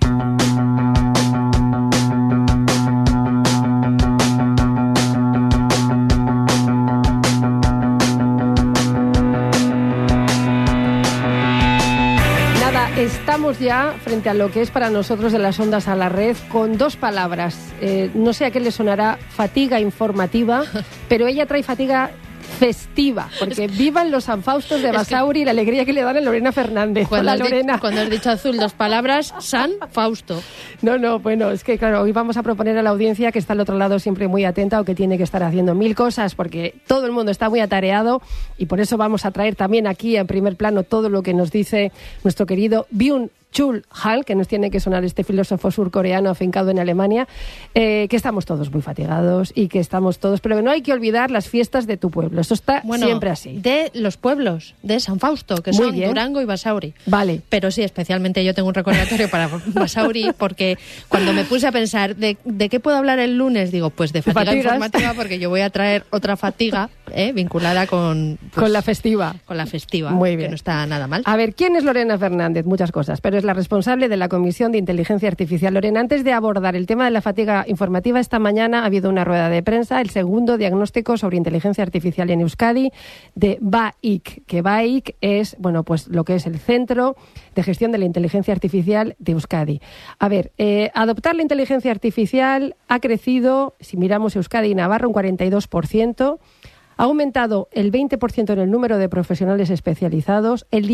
Estamos ya frente a lo que es para nosotros de las ondas a la red con dos palabras. No sé a qué le sonará fatiga informativa, pero ella trae fatiga festiva, porque vivan los San Faustos de Basauri y la alegría que le dan a Lorena Fernández. Hola, Lorena. Cuando has dicho Azul, dos palabras, San Fausto. No, bueno, es que claro, hoy vamos a proponer a la audiencia que está al otro lado siempre muy atenta o que tiene que estar haciendo mil cosas, porque todo el mundo está muy atareado y por eso vamos a traer también aquí en primer plano todo lo que nos dice nuestro querido Byung-Chul Han, que nos tiene que sonar este filósofo surcoreano afincado en Alemania, que estamos todos muy fatigados y que estamos todos... Pero no hay que olvidar las fiestas de tu pueblo. Eso está siempre así. De los pueblos de San Fausto, que son Durango y Basauri. Vale. Pero sí, especialmente yo tengo un recordatorio para Basauri, porque cuando me puse a pensar de qué puedo hablar el lunes, digo, pues de fatiga informativa, porque yo voy a traer otra fatiga vinculada con la festiva. Con la festiva, muy bien. Que no está nada mal. A ver, ¿quién es Lorena Fernández? Muchas cosas, pero es la responsable de la Comisión de Inteligencia Artificial. Lorena, antes de abordar el tema de la fatiga informativa, esta mañana ha habido una rueda de prensa, el segundo diagnóstico sobre inteligencia artificial en Euskadi de BAIC, que BAIC es, bueno, pues lo que es el Centro de Gestión de la Inteligencia Artificial de Euskadi. A ver, adoptar la inteligencia artificial ha crecido, si miramos Euskadi y Navarra, un 42%. Ha aumentado el 20% en el número de profesionales especializados, el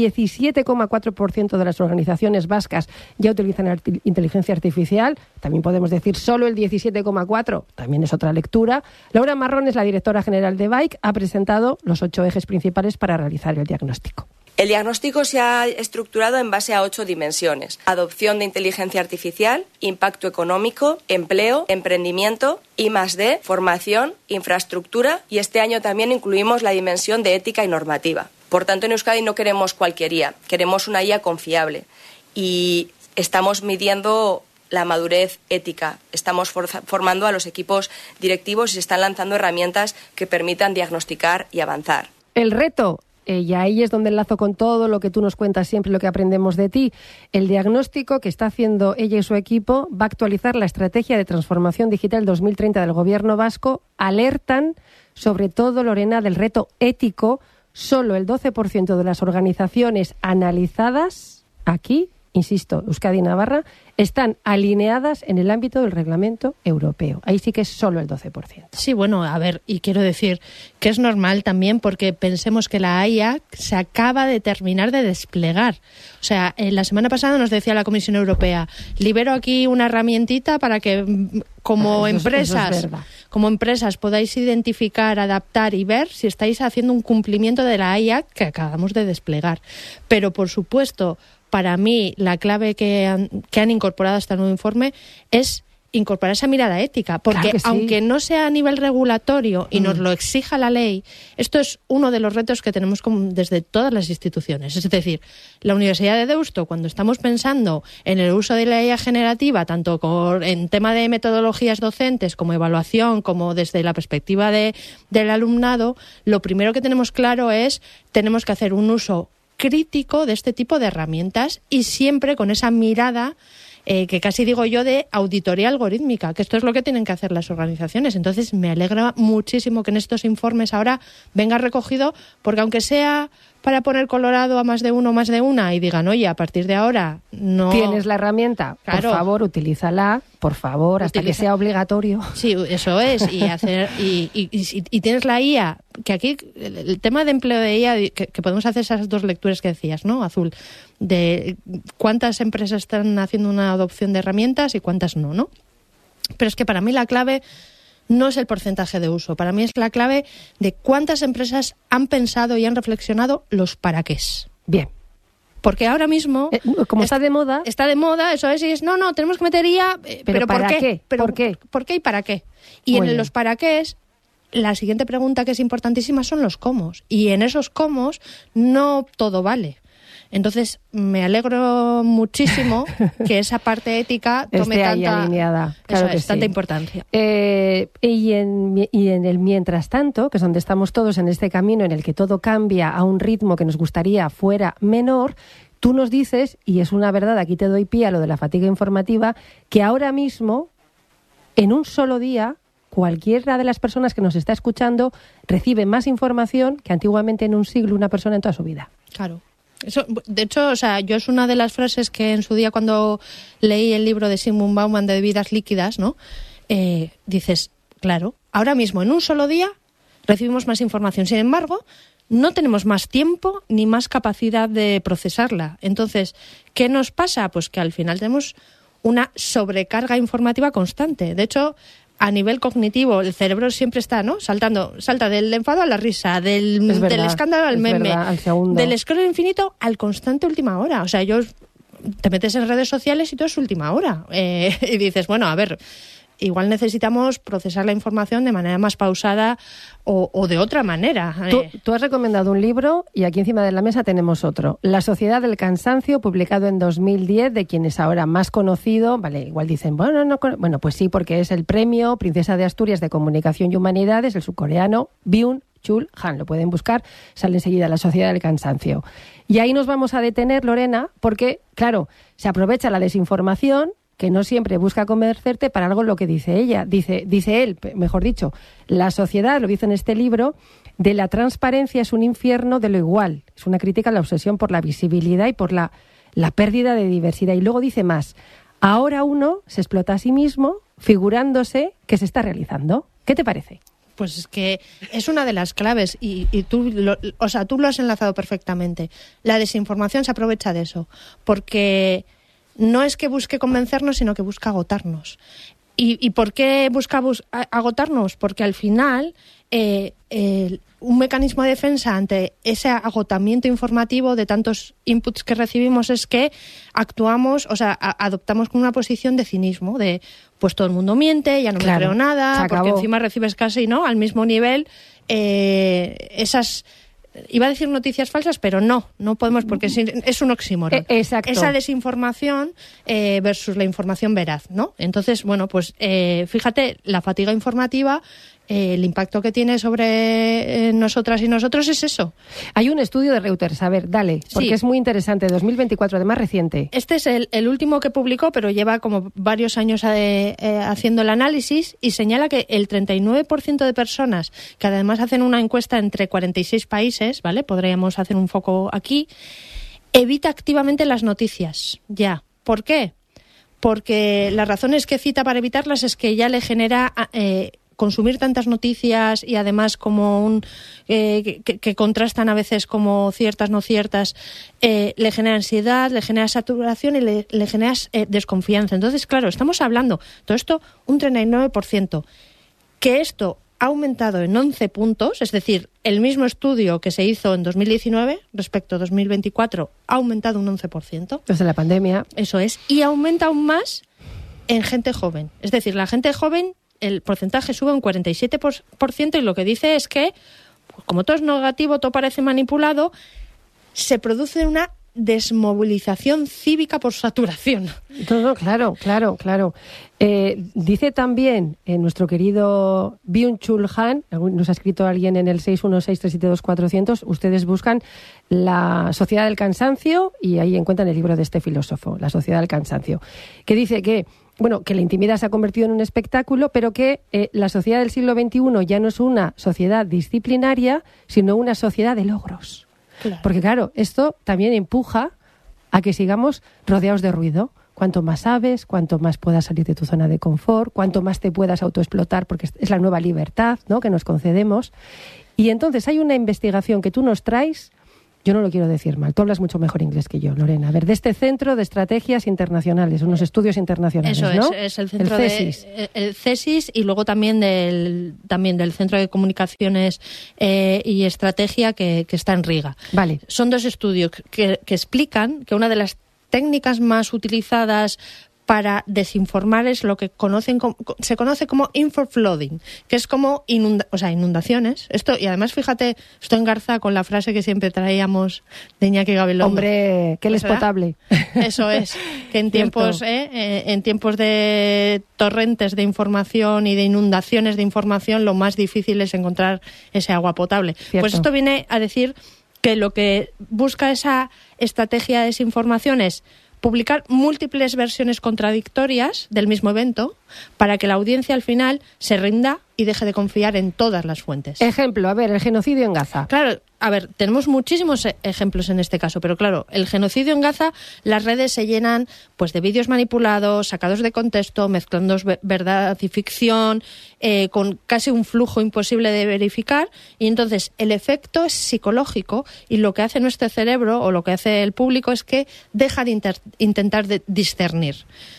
17,4% de las organizaciones vascas ya utilizan inteligencia artificial, también podemos decir solo el 17,4%, también es otra lectura. Laura Marrón es la directora general de BAIC, ha presentado los 8 ejes principales para realizar el diagnóstico. El diagnóstico se ha estructurado en base a 8 dimensiones: adopción de inteligencia artificial, impacto económico, empleo, emprendimiento, I+D, formación, infraestructura, y este año también incluimos la dimensión de ética y normativa. Por tanto, en Euskadi no queremos cualquier IA, queremos una IA confiable y estamos midiendo la madurez ética. Estamos formando a los equipos directivos y se están lanzando herramientas que permitan diagnosticar y avanzar. El reto... y ahí es donde enlazo con todo lo que tú nos cuentas siempre, lo que aprendemos de ti. El diagnóstico que está haciendo ella y su equipo va a actualizar la estrategia de transformación digital 2030 del Gobierno vasco. Alertan, sobre todo, Lorena, del reto ético. Solo el 12% de las organizaciones analizadas aquí, insisto, Euskadi y Navarra, están alineadas en el ámbito del reglamento europeo. Ahí sí que es solo el 12%. Sí, bueno, a ver, y quiero decir que es normal también porque pensemos que la IA se acaba de terminar de desplegar. O sea, la semana pasada nos decía la Comisión Europea, libero aquí una herramientita para que como empresas podáis identificar, adaptar y ver si estáis haciendo un cumplimiento de la IA que acabamos de desplegar. Pero, por supuesto, para mí, la clave que han incorporado a este nuevo informe es incorporar esa mirada ética, porque claro que sí, aunque no sea a nivel regulatorio y nos lo exija la ley, esto es uno de los retos que tenemos desde todas las instituciones. Es decir, la Universidad de Deusto, cuando estamos pensando en el uso de la IA generativa, tanto en tema de metodologías docentes como evaluación, como desde la perspectiva del alumnado, lo primero que tenemos claro es tenemos que hacer un uso crítico de este tipo de herramientas y siempre con esa mirada que casi digo yo de auditoría algorítmica, que esto es lo que tienen que hacer las organizaciones. Entonces me alegra muchísimo que en estos informes ahora venga recogido, porque aunque sea para poner colorado a más de uno o más de una y digan, oye, a partir de ahora no... ¿Tienes la herramienta? Claro. Por favor, utilízala, por favor, hasta que sea obligatorio. Sí, eso es, y tienes la IA, que aquí el tema de empleo de IA, que podemos hacer esas dos lecturas que decías, ¿no, Azul? De cuántas empresas están haciendo una adopción de herramientas y cuántas no, ¿no? Pero es que para mí la clave no es el porcentaje de uso. Para mí es la clave de cuántas empresas han pensado y han reflexionado los para qué. Bien. Porque ahora mismo... como está de moda... Está de moda, eso es, y es, no, tenemos que meter IA... ¿Pero ¿para qué? ¿Por qué? ¿Por qué y para qué? Y en los para qué, la siguiente pregunta que es importantísima son los cómo. Y en esos cómo no todo vale. Entonces, me alegro muchísimo que esa parte ética tome tanta importancia. Y en el mientras tanto, que es donde estamos todos en este camino en el que todo cambia a un ritmo que nos gustaría fuera menor, tú nos dices, y es una verdad, aquí te doy pie a lo de la fatiga informativa, que ahora mismo, en un solo día, cualquiera de las personas que nos está escuchando recibe más información que antiguamente en un siglo una persona en toda su vida. Claro. Eso, de hecho, o sea, yo es una de las frases que en su día cuando leí el libro de Zygmunt Bauman de Vidas Líquidas, ¿no? Dices, claro, ahora mismo en un solo día recibimos más información. Sin embargo, no tenemos más tiempo ni más capacidad de procesarla. Entonces, ¿qué nos pasa? Pues que al final tenemos una sobrecarga informativa constante. De hecho, a nivel cognitivo, el cerebro siempre está, ¿no? Salta del enfado a la risa, del escándalo al meme, del scroll infinito al constante última hora. O sea, te metes en redes sociales y todo es última hora. Y dices, bueno, a ver, igual necesitamos procesar la información de manera más pausada o de otra manera. Tú has recomendado un libro y aquí encima de la mesa tenemos otro. La Sociedad del Cansancio, publicado en 2010, de quien es ahora más conocido. Vale, igual dicen, bueno, pues sí, porque es el premio Princesa de Asturias de Comunicación y Humanidades, el surcoreano Byung-Chul Han. Lo pueden buscar, sale enseguida La Sociedad del Cansancio. Y ahí nos vamos a detener, Lorena, porque, claro, se aprovecha la desinformación, que no siempre busca convencerte para algo lo que dice ella. Dice él, mejor dicho, la sociedad, lo dice en este libro, de la transparencia es un infierno de lo igual. Es una crítica a la obsesión por la visibilidad y por la pérdida de diversidad. Y luego dice más, ahora uno se explota a sí mismo figurándose que se está realizando. ¿Qué te parece? Pues es que es una de las claves y tú lo has enlazado perfectamente. La desinformación se aprovecha de eso, porque no es que busque convencernos, sino que busca agotarnos. ¿Y por qué busca agotarnos? Porque al final un mecanismo de defensa ante ese agotamiento informativo de tantos inputs que recibimos es que actuamos, o sea, adoptamos como una posición de cinismo, de pues todo el mundo miente, ya no me creo nada, porque encima recibes casi, ¿no?, al mismo nivel esas... Iba a decir noticias falsas, pero no podemos porque es un oxímoron. Exacto. Esa desinformación versus la información veraz, ¿no? Entonces, bueno, pues fíjate, la fatiga informativa, el impacto que tiene sobre nosotras y nosotros es eso. Hay un estudio de Reuters, a ver, dale, porque sí, es muy interesante, 2024, además reciente. Este es el último que publicó, pero lleva como varios años haciendo el análisis y señala que el 39% de personas, que además hacen una encuesta entre 46 países, ¿vale? Podríamos hacer un foco aquí, evita activamente las noticias, ya. ¿Por qué? Porque las razones que cita para evitarlas es que ya le genera... consumir tantas noticias y además como que contrastan a veces como ciertas, no ciertas, le genera ansiedad, le genera saturación y le genera desconfianza. Entonces, claro, estamos hablando, todo esto, un 39%, que esto ha aumentado en 11 puntos, es decir, el mismo estudio que se hizo en 2019 respecto a 2024 ha aumentado un 11%. Desde la pandemia. Eso es, y aumenta aún más en gente joven. Es decir, la gente joven, el porcentaje sube un 47% y lo que dice es que, pues como todo es negativo, todo parece manipulado, se produce una desmovilización cívica por saturación. No, claro. Dice también nuestro querido Byung-Chul Han, nos ha escrito alguien en el 616-372-400, ustedes buscan La Sociedad del Cansancio y ahí encuentran el libro de este filósofo, La Sociedad del Cansancio, que dice que la intimidad se ha convertido en un espectáculo, pero que la sociedad del siglo XXI ya no es una sociedad disciplinaria, sino una sociedad de logros. Claro. Porque, claro, esto también empuja a que sigamos rodeados de ruido. Cuanto más sabes, cuanto más puedas salir de tu zona de confort, cuanto más te puedas autoexplotar, porque es la nueva libertad, ¿no?, que nos concedemos. Y entonces hay una investigación que tú nos traes. Yo no lo quiero decir mal, tú hablas mucho mejor inglés que yo, Lorena. A ver, de este Centro de Estrategias Internacionales, unos estudios internacionales, eso ¿no? Es el centro el CESIS y luego también del Centro de Comunicaciones y Estrategia que está en Riga. Vale. Son dos estudios que explican que una de las técnicas más utilizadas para desinformar es lo que se conoce como infoflooding, que es como inundaciones. Esto, y además, fíjate, esto engarza con la frase que siempre traíamos de Iñaki Gabilondo. Hombre, que él es potable. Eso es, que en tiempos de torrentes de información y de inundaciones de información, lo más difícil es encontrar ese agua potable. Cierto. Pues esto viene a decir que lo que busca esa estrategia de desinformación es publicar múltiples versiones contradictorias del mismo evento para que la audiencia al final se rinda y deje de confiar en todas las fuentes. Ejemplo, a ver, el genocidio en Gaza. Claro, a ver, tenemos muchísimos ejemplos en este caso, pero claro, el genocidio en Gaza, las redes se llenan pues de vídeos manipulados, sacados de contexto, mezclando verdad y ficción, con casi un flujo imposible de verificar, y entonces el efecto es psicológico y lo que hace nuestro cerebro o lo que hace el público es que deja de intentar discernir.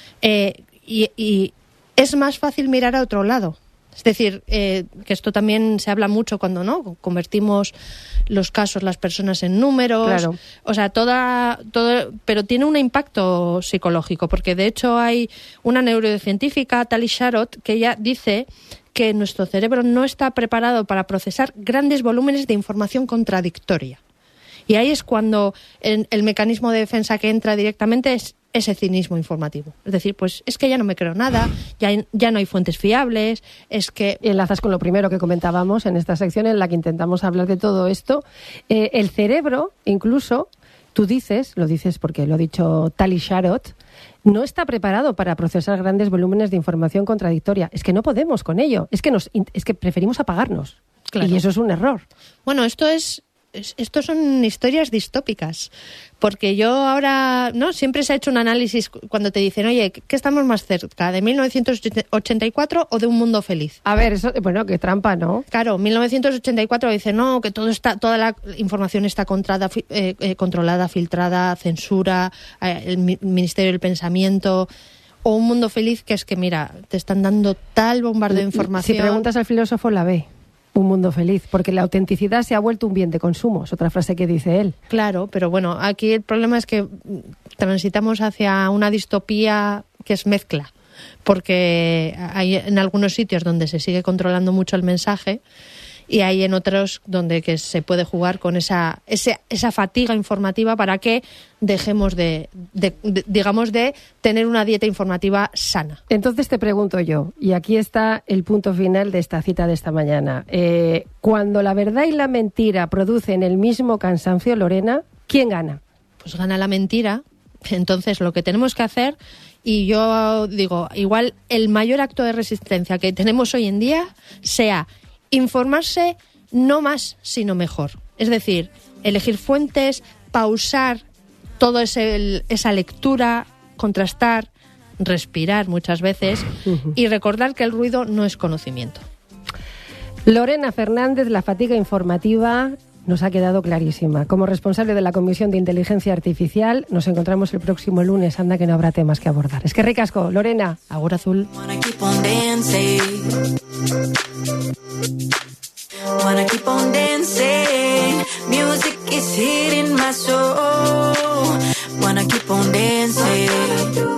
Y es más fácil mirar a otro lado. Es decir, que esto también se habla mucho cuando no convertimos los casos, las personas en números. Claro. O sea, todo, pero tiene un impacto psicológico, porque de hecho hay una neurocientífica, Tali Sharot, que ella dice que nuestro cerebro no está preparado para procesar grandes volúmenes de información contradictoria. Y ahí es cuando el mecanismo de defensa que entra directamente es ese cinismo informativo. Es decir, pues es que ya no me creo nada, ya no hay fuentes fiables, es que... Y enlazas con lo primero que comentábamos en esta sección en la que intentamos hablar de todo esto. El cerebro, incluso, lo dices porque lo ha dicho Tali Sharot, no está preparado para procesar grandes volúmenes de información contradictoria. Es que no podemos con ello. Es que preferimos apagarnos. Claro. Y eso es un error. Bueno, estos son historias distópicas, porque yo ahora, ¿no? Siempre se ha hecho un análisis cuando te dicen, oye, ¿qué estamos más cerca, de 1984 o de un mundo feliz? A ver, eso, bueno, qué trampa, ¿no? Claro, 1984 dice, no, que toda la información está controlada, filtrada, censura, el Ministerio del Pensamiento. O un mundo feliz que es que, mira, te están dando tal bombardeo de información. Si preguntas al filósofo, la ve. Un mundo feliz, porque la autenticidad se ha vuelto un bien de consumo, es otra frase que dice él. Claro, pero bueno, aquí el problema es que transitamos hacia una distopía que es mezcla, porque hay en algunos sitios donde se sigue controlando mucho el mensaje y hay en otros donde que se puede jugar con esa fatiga informativa para que dejemos de tener una dieta informativa sana. Entonces te pregunto yo, y aquí está el punto final de esta cita de esta mañana. Cuando la verdad y la mentira producen el mismo cansancio, Lorena, ¿quién gana? Pues gana la mentira. Entonces lo que tenemos que hacer, y yo digo, igual el mayor acto de resistencia que tenemos hoy en día sea informarse no más, sino mejor. Es decir, elegir fuentes, pausar toda esa lectura, contrastar, respirar muchas veces y recordar que el ruido no es conocimiento. Lorena Fernández, la fatiga informativa nos ha quedado clarísima. Como responsable de la Comisión de Inteligencia Artificial, nos encontramos el próximo lunes. Anda que no habrá temas que abordar. Es que ricasco, Lorena. Agur azul. Wanna keep on dancing, music is hitting my soul. Wanna keep on dancing.